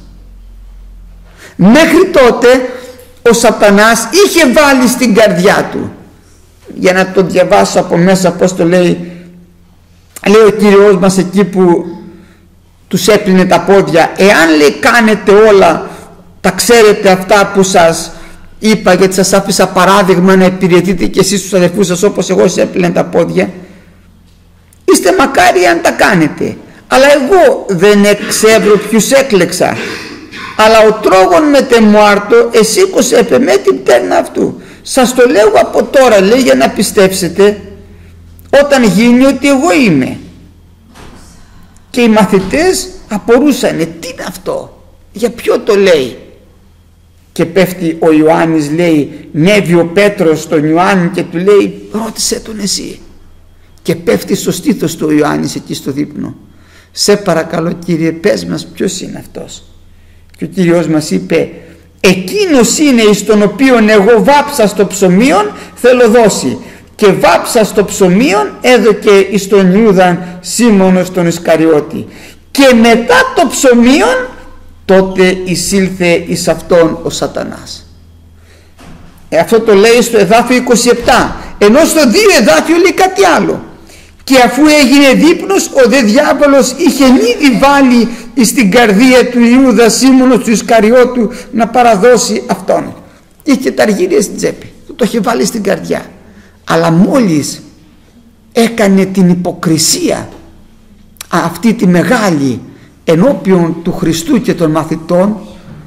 Μέχρι τότε ο Σατανάς είχε βάλει στην καρδιά του, για να το διαβάσω από μέσα πως το λέει, λέει ο Κύριος μας εκεί που τους έπλυνε τα πόδια, εάν λέει κάνετε όλα, τα ξέρετε αυτά που σας είπα, γιατί σας άφησα παράδειγμα να υπηρετείτε και εσείς τους αδερφούς σας όπως εγώ σας έπλυνε τα πόδια, είστε μακάρι αν τα κάνετε. Αλλά εγώ δεν εξεύρω ποιους έκλεξα, αλλά ο τρόγων μετεμουάρτο εσήκωσε επεμέ την πτέρνα αυτού. Σας το λέω από τώρα, λέει, για να πιστέψετε όταν γίνει ότι εγώ είμαι. Και οι μαθητές απορούσανε, τι είναι αυτό, για ποιο το λέει. Και πέφτει ο Ιωάννης, λέει, νεύει ο Πέτρος στον Ιωάννη και του λέει, ρώτησε τον εσύ. Και πέφτει στο στήθος του ο Ιωάννης εκεί στο δείπνο, σε παρακαλώ Κύριε, πες μας ποιος είναι αυτός. Και ο Κύριος μας είπε, εκείνος είναι εις τον οποίον εγώ βάψα στο ψωμίον θέλω δώσει, και βάψα στο ψωμίον έδωκε εις τον Ιούδαν Σίμωνο στον Ισκαριώτη, και μετά το ψωμίον τότε εισήλθε εις αυτόν ο Σατανάς. Ε, αυτό το λέει στο εδάφιο είκοσι επτά, ενώ στο δύο εδάφιο λέει κάτι άλλο. Και αφού έγινε δείπνος, ο δε διάβολος είχε ήδη βάλει στην καρδία του Ιούδα Σίμωνος του Ισκαριώτου να παραδώσει αυτόν. Είχε τα αργύρια στην τσέπη, το είχε βάλει στην καρδιά. Αλλά μόλις έκανε την υποκρισία αυτή τη μεγάλη ενώπιον του Χριστού και των μαθητών,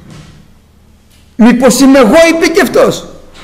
μήπως είμαι εγώ, είπε και αυτός.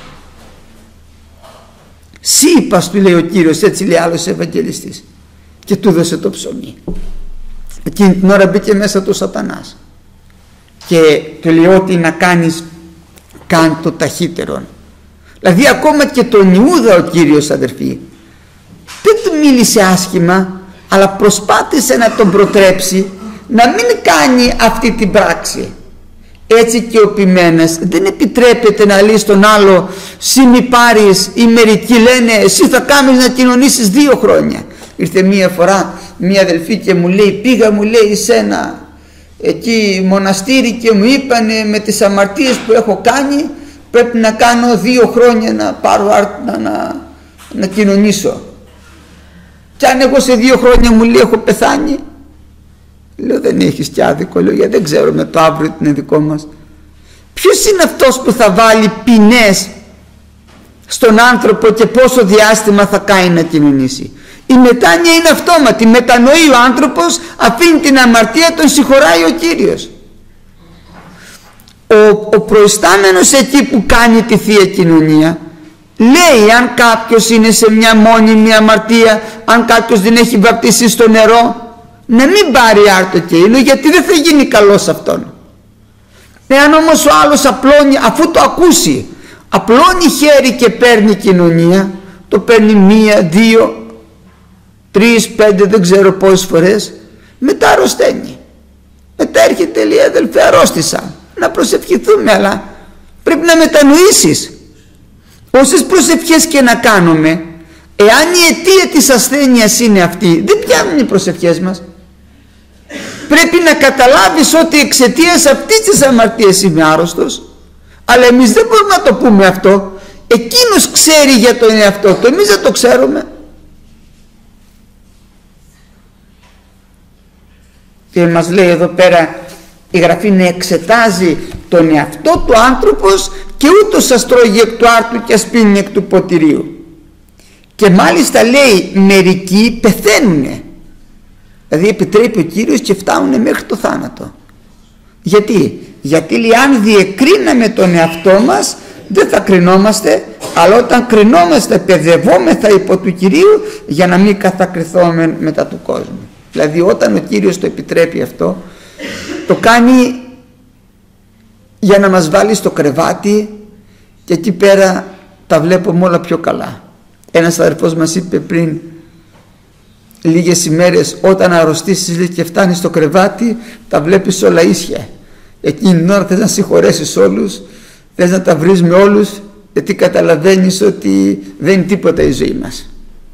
Σύ είπας, του λέει ο Κύριος, έτσι λέει άλλος Ευαγγελιστής, και του δώσε το ψωμί. Εκείνη την ώρα μπήκε μέσα του Σατανάς και του λέει, ό,τι να κάνεις κάν το ταχύτερον. Δηλαδή ακόμα και τον Ιούδα ο Κύριος, αδερφοί, δεν του μίλησε άσχημα, αλλά προσπάθησε να τον προτρέψει να μην κάνει αυτή την πράξη. Έτσι και ο ποιμένας δεν επιτρέπεται να λέει στον άλλο, «Συ μη πάρεις», ή μερικοί λένε, «Εσύ θα κάνεις να κοινωνήσεις δύο χρόνια». Ήρθε μία φορά μία αδελφή και μου λέει, πήγα, μου λέει, σε ένα εκεί μοναστήρι και μου είπανε, με τις αμαρτίες που έχω κάνει πρέπει να κάνω δύο χρόνια να πάρω να, να, να κοινωνήσω. Και αν εγώ σε δύο χρόνια, μου λέει, έχω πεθάνει, λέω, δεν έχεις κι άδικο, λέω, γιατί δεν ξέρω με το αύριο τι είναι δικό μας. Ποιος είναι αυτός που θα βάλει ποινές στον άνθρωπο και πόσο διάστημα θα κάνει να κοινωνήσει? Η μετάνοια είναι αυτόματη, μετανοεί ο άνθρωπος, αφήνει την αμαρτία, τον συγχωράει ο Κύριος. Ο, ο προϊστάμενος εκεί που κάνει τη Θεία Κοινωνία λέει, αν κάποιος είναι σε μια μόνιμη αμαρτία, αν κάποιος δεν έχει βαπτίσει στο νερό, να μην πάρει άρτο και ήλιο, γιατί δεν θα γίνει καλός αυτόν. Εάν όμως ο άλλος απλώνει, αφού το ακούσει, απλώνει χέρι και παίρνει κοινωνία, το παίρνει μία, δύο, τρεις, πέντε, δεν ξέρω πόσες φορές, μετά αρρωσταίνει. Μετά έρχεται, λέει, αδελφέ, αρρώστησα, να προσευχηθούμε, αλλά πρέπει να μετανοήσεις. Όσες προσευχές και να κάνουμε, Εάν η αιτία της ασθένειας είναι αυτή, δεν πιάνουν οι προσευχές μας. Πρέπει να καταλάβεις ότι εξαιτίας αυτής της αμαρτίας είμαι άρρωστος, αλλά εμείς δεν μπορούμε να το πούμε αυτό. Εκείνος ξέρει για τον εαυτό του, εμείς δεν το ξέρουμε. Και μας λέει εδώ πέρα η Γραφή να εξετάζει τον εαυτό του άνθρωπος και ούτως ας τρώγει εκ του άρτου και ας πίνει εκ του ποτηρίου. Και μάλιστα λέει μερικοί πεθαίνουνε. Δηλαδή επιτρέπει ο Κύριος και φτάνουν μέχρι το θάνατο. Γιατί? Γιατί λέει αν διεκρίναμε τον εαυτό μας δεν θα κρινόμαστε, αλλά όταν κρινόμαστε παιδευόμεθα υπό του Κυρίου για να μην κατακριθούμε μετά του κόσμου. Δηλαδή όταν ο Κύριος το επιτρέπει αυτό, το κάνει για να μας βάλει στο κρεβάτι και εκεί πέρα τα βλέπουμε όλα πιο καλά. Ένας αδερφός μας είπε πριν λίγες ημέρες, όταν αρρωστήσεις και φτάνεις στο κρεβάτι τα βλέπεις όλα ίσια. Εκείνη την ώρα θες να συγχωρέσεις όλους, θες να τα βρεις με όλους, γιατί καταλαβαίνεις ότι δεν είναι τίποτα η ζωή μας.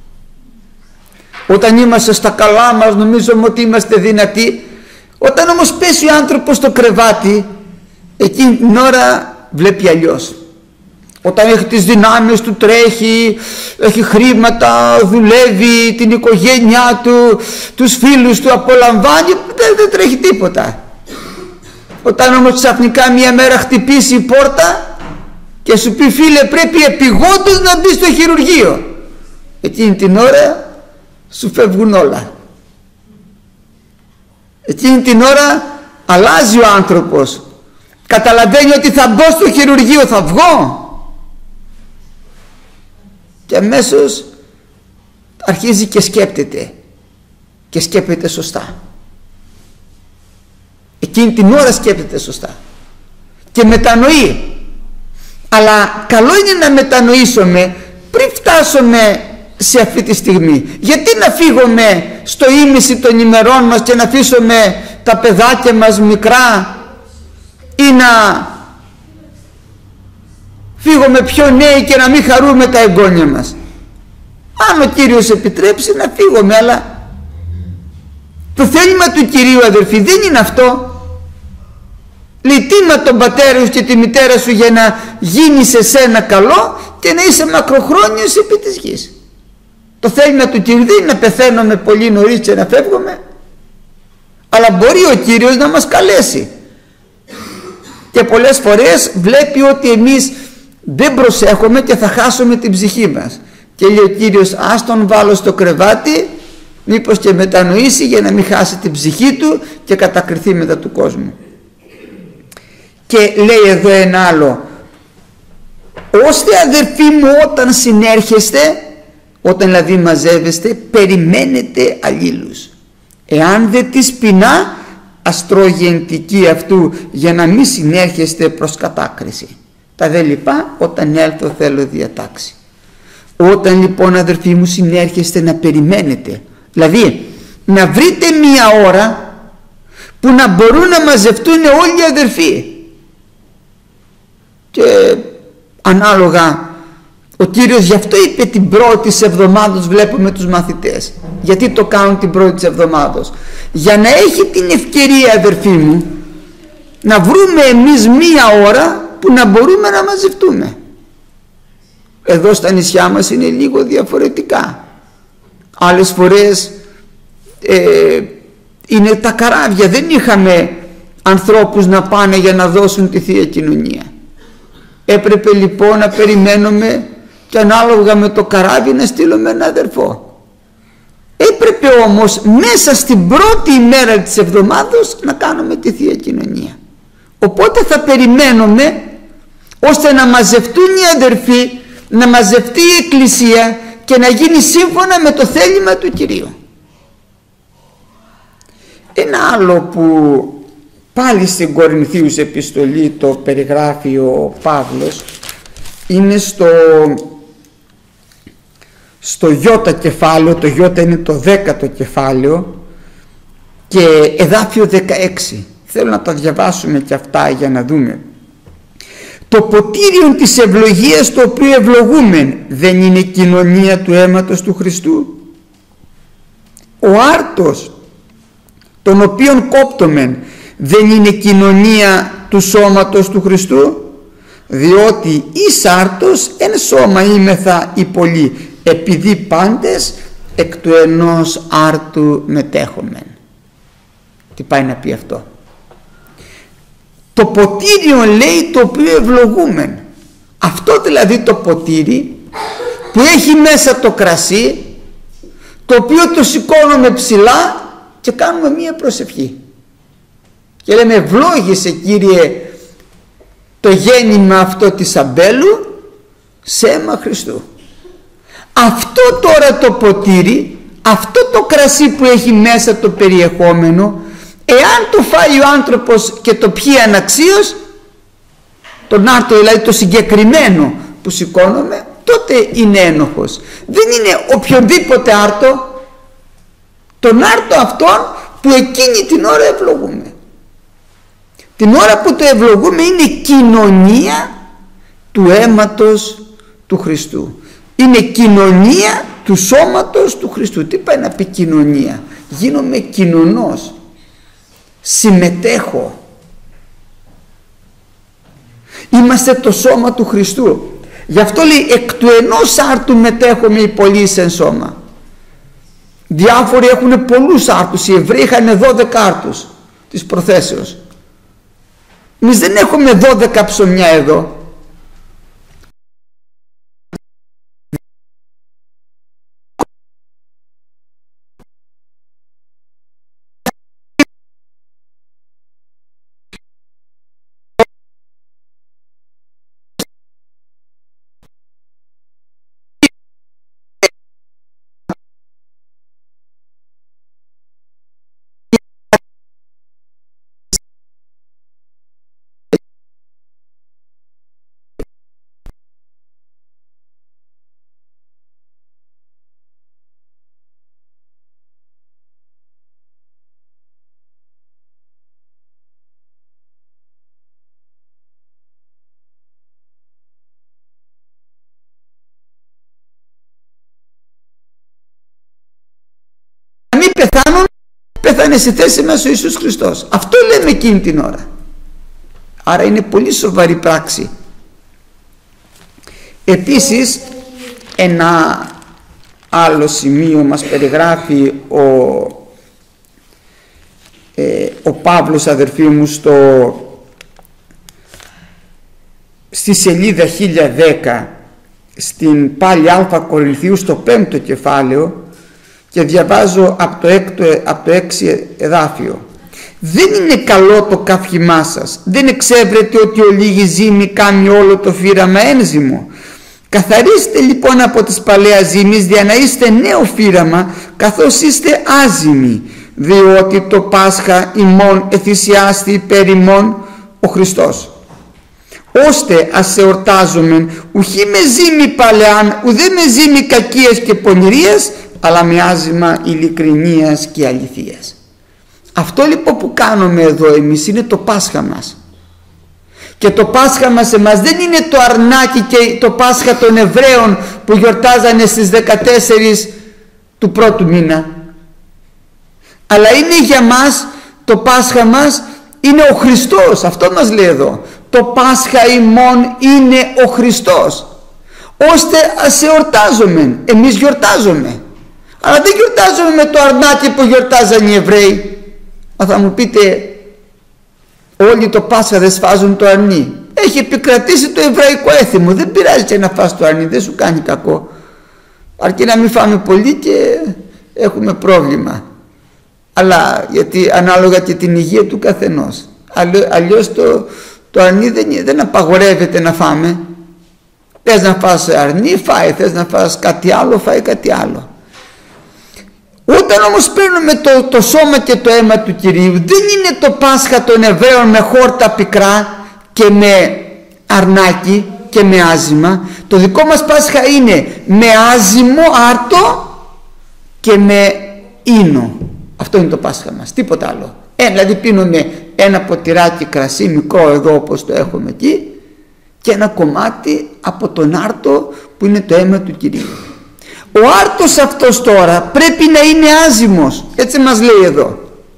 Όταν είμαστε στα καλά μας νομίζουμε ότι είμαστε δυνατοί. Όταν όμως πέσει ο άνθρωπος στο κρεβάτι, εκείνη την ώρα βλέπει αλλιώς. Όταν έχει τις δυνάμεις του, τρέχει, έχει χρήματα, δουλεύει, την οικογένειά του, τους φίλους του απολαμβάνει, δεν, δεν τρέχει τίποτα. Όταν όμως ξαφνικά μια μέρα χτυπήσει η πόρτα και σου πει φίλε πρέπει επειγόντως να μπει στο χειρουργείο, εκείνη την ώρα σου φεύγουν όλα. Εκείνη την ώρα αλλάζει ο άνθρωπος, καταλαβαίνει ότι θα μπω στο χειρουργείο, θα βγω, και αμέσως αρχίζει και σκέπτεται και σκέπτεται σωστά. Εκείνη την ώρα σκέπτεται σωστά και μετανοεί. Αλλά καλό είναι να μετανοήσουμε πριν φτάσουμε σε αυτή τη στιγμή. Γιατί να φύγουμε στο ίμιση των ημερών μας και να αφήσουμε τα παιδάκια μας μικρά ή να φύγουμε πιο νέοι και να μην χαρούμε τα εγγόνια μας? Αν ο Κύριος επιτρέψει να φύγουμε, αλλά το θέλημα του Κυρίου, αδερφοί, δεν είναι αυτό. Λέει τίμα τον πατέρα σου και τη μητέρα σου για να γίνει σε σένα καλό και να είσαι μακροχρόνιος επί της γης. Το θέλημα του Κυρίου δεν είναι να πεθαίνουμε πολύ νωρίς και να φεύγουμε, αλλά μπορεί ο Κύριος να μας καλέσει. Και πολλές φορές βλέπει ότι εμείς δεν προσέχουμε και θα χάσουμε την ψυχή μας. Και λέει ο Κύριος ας τον βάλω στο κρεβάτι, μήπως και μετανοήσει για να μην χάσει την ψυχή του και κατακριθεί μετά του κόσμου. Και λέει εδώ ένα άλλο, ώστε αδερφοί μου όταν συνέρχεστε, όταν δηλαδή μαζεύεστε, περιμένετε αλλήλους. Εάν δεν τις πεινά, ας τρώγει εντική αυτού για να μην συνέρχεστε προς κατάκριση. Τα δε λοιπά όταν έλθω θέλω διατάξει. Όταν λοιπόν αδερφοί μου συνέρχεστε να περιμένετε, δηλαδή να βρείτε μία ώρα που να μπορούν να μαζευτούν όλοι οι αδερφοί, και ανάλογα ο Κύριος γι' αυτό είπε την πρώτη της εβδομάδος βλέπουμε τους μαθητές. Γιατί το κάνουν την πρώτη της εβδομάδος? Για να έχει την ευκαιρία αδερφοί μου να βρούμε εμείς μία ώρα που να μπορούμε να μαζευτούμε. Εδώ στα νησιά μας είναι λίγο διαφορετικά. Άλλες φορές ε, είναι τα καράβια, δεν είχαμε ανθρώπους να πάνε για να δώσουν τη Θεία Κοινωνία. Έπρεπε λοιπόν να περιμένουμε και ανάλογα με το καράβι να στείλουμε ένα αδερφό. Έπρεπε όμως μέσα στην πρώτη ημέρα της εβδομάδος να κάνουμε τη Θεία Κοινωνία. Οπότε θα περιμένουμε ώστε να μαζευτούν οι αδερφοί, να μαζευτεί η Εκκλησία και να γίνει σύμφωνα με το θέλημα του Κυρίου. Ένα άλλο που πάλι στην Κορινθίους επιστολή το περιγράφει ο Παύλος είναι στο στο Ιώτα κεφάλαιο, το Ιώτα είναι το δέκατο κεφάλαιο και εδάφιο δεκαέξι. Θέλω να τα διαβάσουμε και αυτά για να δούμε. Το ποτήριο της ευλογίας το οποίο ευλογούμεν δεν είναι κοινωνία του αίματος του Χριστού? Ο άρτος τον οποίον κόπτομεν δεν είναι κοινωνία του σώματος του Χριστού? Διότι εις άρτος εν σώμα είμεθα οι πολλοί, επειδή πάντες εκ του ενός άρτου μετέχομεν. Τι πάει να πει αυτό? Το ποτήριο, λέει, το οποίο ευλογούμεν, αυτό δηλαδή το ποτήρι που έχει μέσα το κρασί, το οποίο το σηκώνουμε ψηλά και κάνουμε μία προσευχή και λέμε ευλόγησε Κύριε το γέννημα αυτό της αμπέλου σε αίμα Χριστού. Αυτό τώρα το ποτήρι, αυτό το κρασί που έχει μέσα το περιεχόμενο, εάν το φάει ο άνθρωπος και το πιει αναξίως, τον άρτο δηλαδή το συγκεκριμένο που σηκώνουμε, τότε είναι ένοχος. Δεν είναι οποιοδήποτε άρτο, τον άρτο αυτόν που εκείνη την ώρα ευλογούμε. Την ώρα που το ευλογούμε είναι κοινωνία του αίματος του Χριστού. Είναι κοινωνία του σώματος του Χριστού. Τι πάει να πει κοινωνία? Γίνομαι κοινωνός, συμμετέχω. Είμαστε το σώμα του Χριστού. Γι' αυτό λέει εκ του ενός άρτου μετέχουμε οι πολλοί εν σώμα. Διάφοροι έχουν πολλούς άρτους. Οι Εβραίοι είχαν δώδεκα άρτους της προθέσεως. Εμείς δεν έχουμε δώδεκα ψωμιά εδώ. Πεθάνουν, πέθανε στη θέση μας ο Ιησούς Χριστός. Αυτό λέμε εκείνη την ώρα. Άρα είναι πολύ σοβαρή πράξη. Επίσης ένα άλλο σημείο μας περιγράφει ο, ε, ο Παύλος, αδερφοί μου, στο, στη σελίδα χίλια δέκα στην πάλι Α Κορινθίου στο πέμπτο κεφάλαιο, και διαβάζω από το, έκτο, από το έξι εδάφιο. Δεν είναι καλό το καύχημά σας. Δεν εξέβρετε ότι ο λίγη ζύμη κάνει όλο το φύραμα ένζυμο? Καθαρίστε λοιπόν από τις παλαιάς ζύμης, για να είστε νέο φύραμα, καθώς είστε άζυμοι, διότι το Πάσχα ημών εθυσιάστη υπέρ ημών ο Χριστός. Ώστε ας εορτάζομεν ουχή με ζύμη παλαιάν, ουδέ με ζύμη κακίας και πονηρίας, αλλά με άζημα ειλικρινίας και αληθείας. Αυτό λοιπόν που κάνουμε εδώ εμείς είναι το Πάσχα μας. Και το Πάσχα μας εμάς δεν είναι το αρνάκι και το Πάσχα των Εβραίων που γιορτάζανε στις δεκατέσσερις του πρώτου μήνα. Αλλά είναι για μας, το Πάσχα μας είναι ο Χριστός. Αυτό μας λέει εδώ. Το Πάσχα ημών είναι ο Χριστός. Ώστε ας εορτάζουμε. Εμείς γιορτάζουμε. Αλλά δεν γιορτάζουμε με το αρνάκι που γιορτάζαν οι Εβραίοι. Μα θα μου πείτε, όλοι το Πάσχα δεν σφάζουν το αρνί. Έχει επικρατήσει το εβραϊκό έθιμο. Δεν πειράζει και να φας το αρνί, δεν σου κάνει κακό. Αρκεί να μην φάμε πολύ και έχουμε πρόβλημα. Αλλά γιατί ανάλογα και την υγεία του καθενός. Αλλιώς το, το αρνί δεν, δεν απαγορεύεται να φάμε. Θες να φας αρνί, φάει. Θες να φας κάτι άλλο, φάει κάτι άλλο. Όταν όμως παίρνουμε το, το σώμα και το αίμα του Κυρίου, δεν είναι το Πάσχα των Εβραίων με χόρτα πικρά και με αρνάκι και με άζημα. Το δικό μας Πάσχα είναι με άζυμο άρτο και με ίνο. Αυτό είναι το Πάσχα μας, τίποτα άλλο. Ε, δηλαδή πίνουμε ένα ποτηράκι κρασί μικρό εδώ όπως το έχουμε εκεί και ένα κομμάτι από τον άρτο που είναι το αίμα του Κυρίου. Ο άρτος αυτός τώρα πρέπει να είναι άζυμος, έτσι μας λέει εδώ.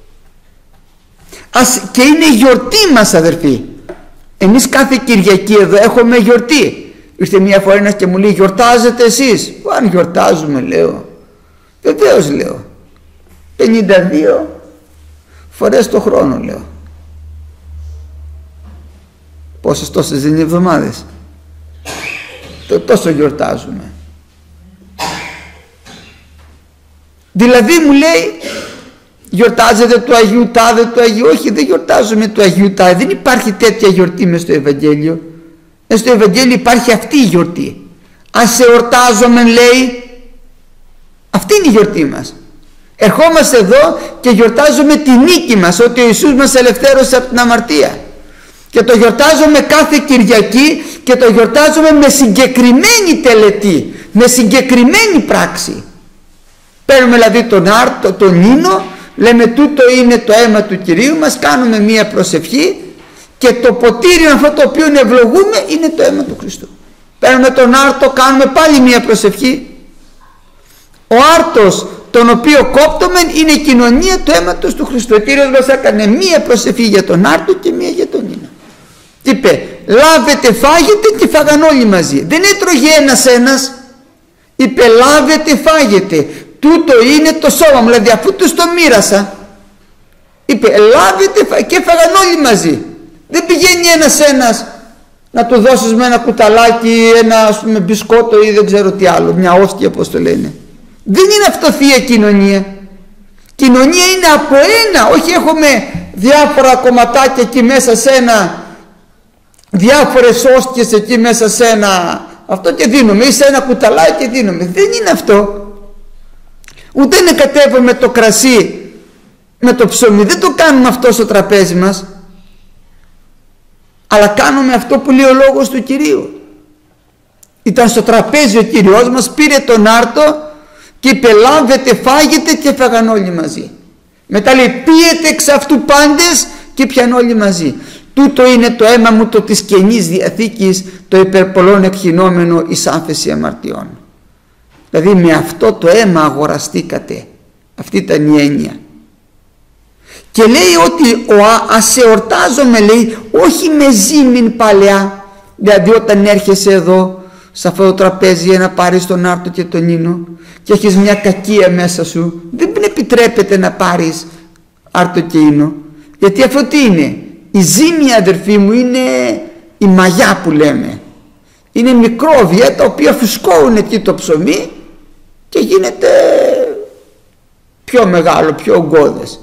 Ας, και είναι η γιορτή μας, αδερφοί. Εμείς κάθε Κυριακή εδώ έχουμε γιορτή. Ήρθε μια φορά ένας και μου λέει, γιορτάζετε εσείς? Αν γιορτάζουμε, λέω. Βεβαίως, λέω. πενήντα δύο φορές το χρόνο, λέω. Πόσες τόσες δεν είναι εβδομάδες? Τόσο γιορτάζουμε. Δηλαδή μου λέει, γιορτάζετε του Αγίου Τάδε, του Αγίου? Όχι, δεν γιορτάζουμε του Αγίου Τάδε. Δεν υπάρχει τέτοια γιορτή μες στο Ευαγγέλιο. Μες στο Ευαγγέλιο υπάρχει αυτή η γιορτή. Ας εορτάζομαι, λέει. Αυτή είναι η γιορτή μας. Ερχόμαστε εδώ και γιορτάζουμε τη νίκη μας, ότι ο Ιησούς μας ελευθέρωσε από την αμαρτία. Και το γιορτάζουμε κάθε Κυριακή και το γιορτάζουμε με συγκεκριμένη τελετή, με συγκεκριμένη πράξη. Παίρνουμε δηλαδή τον άρτο, τον ίνο, λέμε τούτο είναι το αίμα του Κυρίου μας, κάνουμε μία προσευχή και το ποτήρι αυτό το οποίο ευλογούμε είναι το αίμα του Χριστού. Παίρνουμε τον άρτο, κάνουμε πάλι μία προσευχή. Ο άρτος τον οποίο κόπτουμε είναι η κοινωνία του αίματος του Χριστού. Ο Κύριος μας έκανε μία προσευχή για τον άρτο και μία για τον ίνο. Τι είπε? Λάβετε, φάγετε, και φάγαν όλοι μαζί. Δεν έτρωγε ένας ένας. Είπε λάβετε, φάγετε. Τούτο είναι το σώμα μου. Δηλαδή αφού τους το μοίρασα, είπε λάβετε και φάγαν όλοι μαζί. Δεν πηγαίνει ένας ένας να του δώσεις με ένα κουταλάκι, ένα ας πούμε μπισκότο ή δεν ξέρω τι άλλο, μια όστια όπως το λένε. Δεν είναι αυτό θεία κοινωνία. Κοινωνία είναι από ένα. Όχι έχουμε διάφορα κομματάκια εκεί μέσα σε ένα, διάφορες όστιες εκεί μέσα σε ένα αυτό και δίνουμε, ή σε ένα κουταλάκι και δίνουμε. Δεν είναι αυτό. Ούτε να κατέβουμε το κρασί με το ψωμί, δεν το κάνουμε αυτό στο τραπέζι μας, αλλά κάνουμε αυτό που λέει ο λόγος του Κυρίου. Ήταν στο τραπέζι ο Κύριος μας, πήρε τον άρτο και είπε λάβετε, φάγετε, και φάγαν όλοι μαζί. Μετά λέει πίετε εξ αυτού πάντες, και πιαν όλοι μαζί. Τούτο είναι το αίμα μου το της Καινής Διαθήκης, το υπερπολών εκχυνόμενο εις άφεση αμαρτιών. Δηλαδή με αυτό το αίμα αγοραστήκατε. Αυτή ήταν η έννοια. Και λέει ότι ο, ας εορτάζομαι, λέει, όχι με ζήμην παλαιά. Δηλαδή όταν έρχεσαι εδώ σε αυτό το τραπέζι για να πάρεις τον άρτο και τον ίνο και έχεις μια κακία μέσα σου, δεν επιτρέπεται να πάρεις άρτο και ίνο. Γιατί αυτό τι είναι? Η ζύμια, αδερφοί μου, είναι η μαγιά που λέμε. Είναι μικρόβια τα οποία φουσκώουν εκεί το ψωμί και γίνεται πιο μεγάλο, πιο ογκώδες.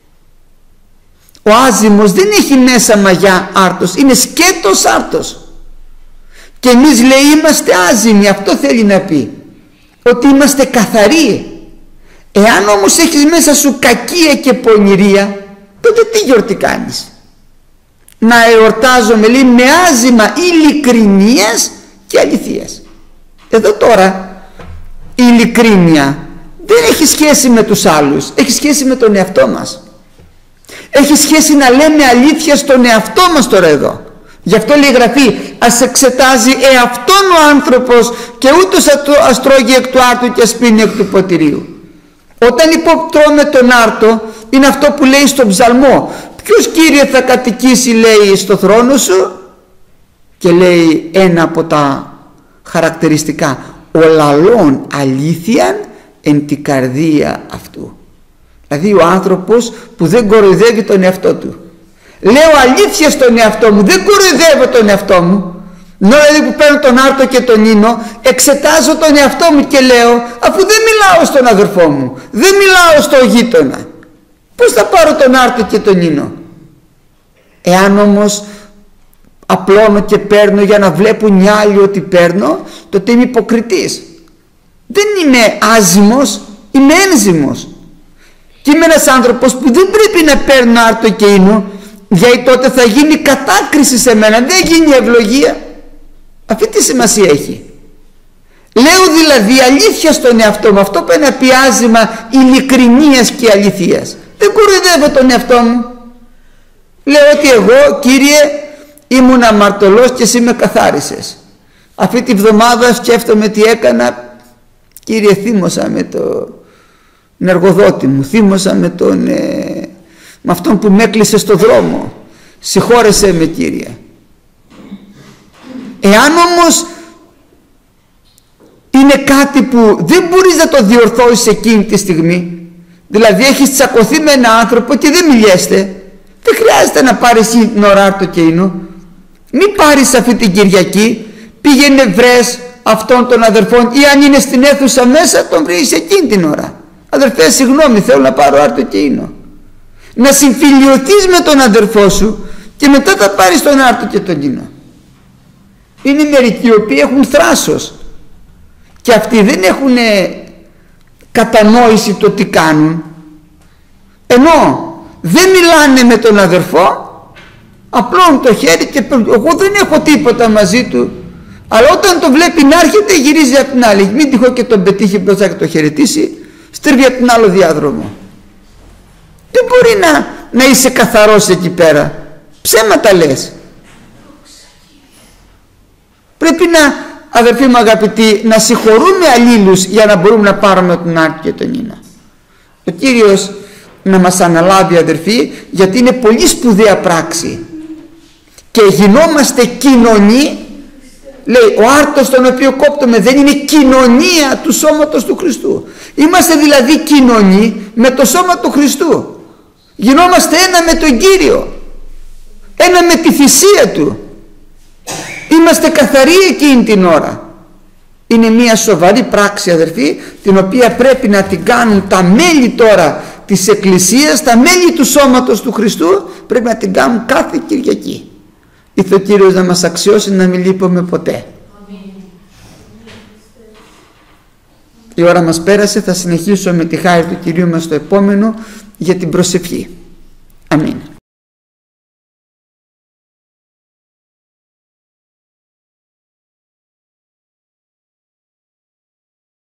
Ο άζυμος δεν έχει μέσα μαγιά άρτος, είναι σκέτος άρτος. Και εμείς, λέει, είμαστε άζυμοι. Αυτό θέλει να πει, ότι είμαστε καθαροί. Εάν όμως έχεις μέσα σου κακία και πονηρία, τότε τι γιορτή κάνεις? Να εορτάζομαι, λέει, με άζυμα ειλικρινίας και αληθείας. Εδώ τώρα η ειλικρίνεια δεν έχει σχέση με τους άλλους, έχει σχέση με τον εαυτό μας. Έχει σχέση να λέμε αλήθεια στον εαυτό μας τώρα εδώ. Γι' αυτό λέει η Γραφή, ας εξετάζει εαυτόν ο άνθρωπος και ούτως ας τρώγει εκ του άρτου και ας πίνει εκ του ποτηρίου. Όταν υποτρώμε τον άρτο, είναι αυτό που λέει στον ψαλμό, ποιος, Κύριε, θα κατοικήσει, λέει, στο θρόνο σου? Και λέει ένα από τα χαρακτηριστικά, ο λαλών αλήθειαν εν την καρδία αυτού. Δηλαδή ο άνθρωπος που δεν κοροϊδεύει τον εαυτό του. Λέω αλήθεια στον εαυτό μου, δεν κοροϊδεύω τον εαυτό μου. Δηλαδή που παίρνω τον άρτο και τον ίνο, εξετάζω τον εαυτό μου και λέω, αφού δεν μιλάω στον αδερφό μου, δεν μιλάω στο γείτονα, πώς θα πάρω τον άρτο και τον ίνο? Εάν όμως απλώνω και παίρνω για να βλέπουν οι άλλοι ότι παίρνω, τότε είμαι υποκριτής. Δεν είμαι άζυμος, είμαι ένζυμος. Και είμαι ένας άνθρωπος που δεν πρέπει να παίρνω άρτο και ίνο, γιατί τότε θα γίνει κατάκριση σε μένα, δεν γίνει ευλογία. Αυτή τη σημασία έχει. Λέω δηλαδή αλήθεια στον εαυτό μου, αυτό που είναι να πει άζυμα ειλικρινίας και αληθείας. Δεν κοροϊδεύω τον εαυτό μου. Λέω ότι εγώ, Κύριε, ήμουν αμαρτωλός και εσύ με καθάρισες. Αυτή τη βδομάδα σκέφτομαι τι έκανα. Κύριε, θύμωσα με τον εργοδότη μου, θύμωσα με, τον, ε, με αυτόν που με έκλεισε στο δρόμο. Συγχώρεσέ με, Κύριε. Εάν όμως είναι κάτι που δεν μπορείς να το διορθώσεις εκείνη τη στιγμή, δηλαδή έχεις τσακωθεί με έναν άνθρωπο και δεν μιλιέστε, δεν χρειάζεται να πάρεις την ώρα το εκείνο. Μην πάρεις αυτή την Κυριακή, πήγαινε βρες αυτόν τον αδερφόν, ή αν είναι στην αίθουσα μέσα τον βρεις εκείνη την ώρα. Αδερφέ, συγγνώμη, θέλω να πάρω άρτο εκείνο. Να συμφιλιωθείς με τον αδερφό σου και μετά θα πάρεις τον άρτο και τον εκείνο. Είναι μερικοί οι οποίοι έχουν θράσος και αυτοί δεν έχουν κατανόηση το τι κάνουν, ενώ δεν μιλάνε με τον αδερφό, απλώνουν το χέρι και εγώ δεν έχω τίποτα μαζί του, αλλά όταν το βλέπει να έρχεται γυρίζει από την άλλη. Μην τυχό και τον πετύχει μπροστά και το χαιρετήσει, στρίβει από την άλλο διάδρομο. Δεν μπορεί να, να είσαι καθαρός εκεί πέρα. Ψέματα λες. Πρέπει να, αδερφοί μου αγαπητοί, να συγχωρούμε αλλήλους για να μπορούμε να πάρουμε τον άρτη και τον ίνα. Ο Κύριος να μας αναλάβει, αδερφοί, γιατί είναι πολύ σπουδαία πράξη και γινόμαστε κοινωνοί. Λέει, ο άρτος τον οποίο κόπτουμε δεν είναι κοινωνία του σώματος του Χριστού. Είμαστε δηλαδή κοινωνοί με το σώμα του Χριστού. Γινόμαστε ένα με τον Κύριο, ένα με τη θυσία Του. Είμαστε καθαροί εκείνη την ώρα. Είναι μια σοβαρή πράξη, αδερφοί, την οποία πρέπει να την κάνουν τα μέλη τώρα της Εκκλησίας, τα μέλη του σώματος του Χριστού, πρέπει να την κάνουν κάθε Κυριακή. Ήρθε ο Κύριος να μας αξιώσει να μην λείπουμε ποτέ. Η ώρα μας πέρασε, θα συνεχίσω με τη χάρη του Κυρίου μας στο επόμενο για την προσευχή.